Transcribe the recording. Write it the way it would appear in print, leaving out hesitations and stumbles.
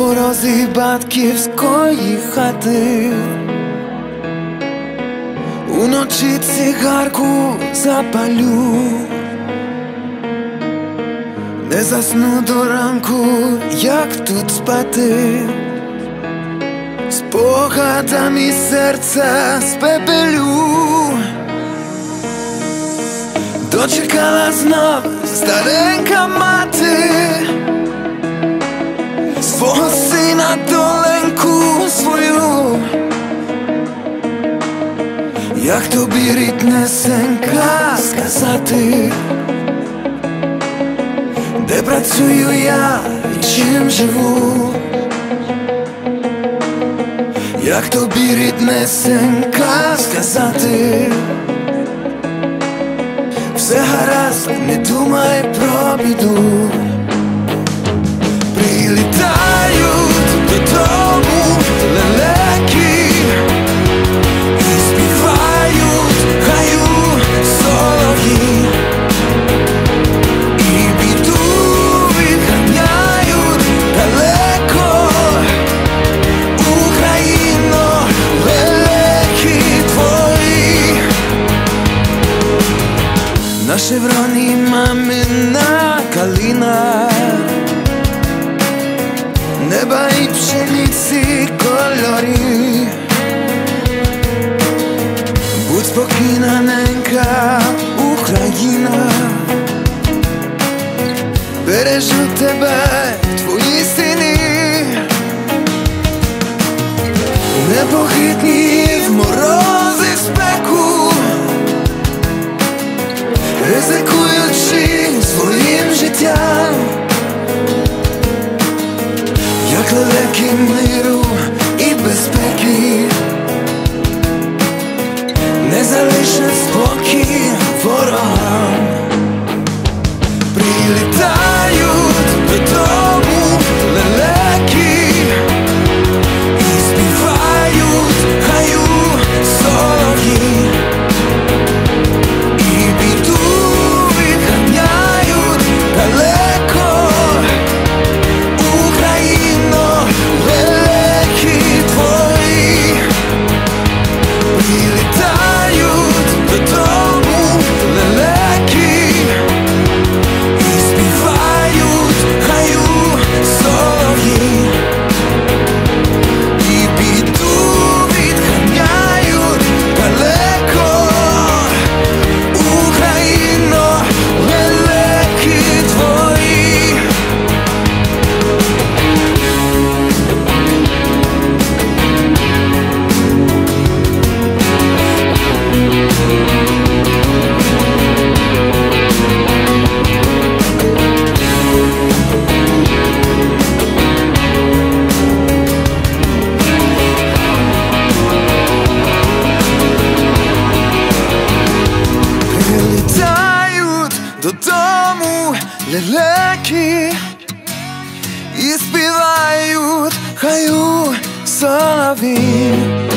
порозі батьківської хати. Уночі цигарку запалю, не засну до ранку, як тут спати. Спогадами серця спепелю. Дочекала знов старенька мати свого сина, доленьку свою. Як тобі, ріднесенька, сказати, де працюю я і чим живу? Як тобі, ріднесенька, сказати, все гаразд, не думай про біду. Прилітають додому лелеки і співають хаю солов'ї, і біду відганяють далеко. Україно, лелеки твої, на шевроні мамина калина, неба і пшениці кольори. Будь спокійна, ненька Україна, бережуть тебе твої сини, непохитні в морози, в спеку, ризикуючи своїм життям, як лелеки миру і безпеки, не залишать спокій ворогам. Прилітають додому лелеки і співають хаю солов'ї, і біду відганяють далеко. Україно, лелеки твої, прилітають додому лелеки і співають хаю солов'ї, і біду відганяють далеко. Україно, лелеки твої. Прилітають додому лелеки і співають хаю солов'ї.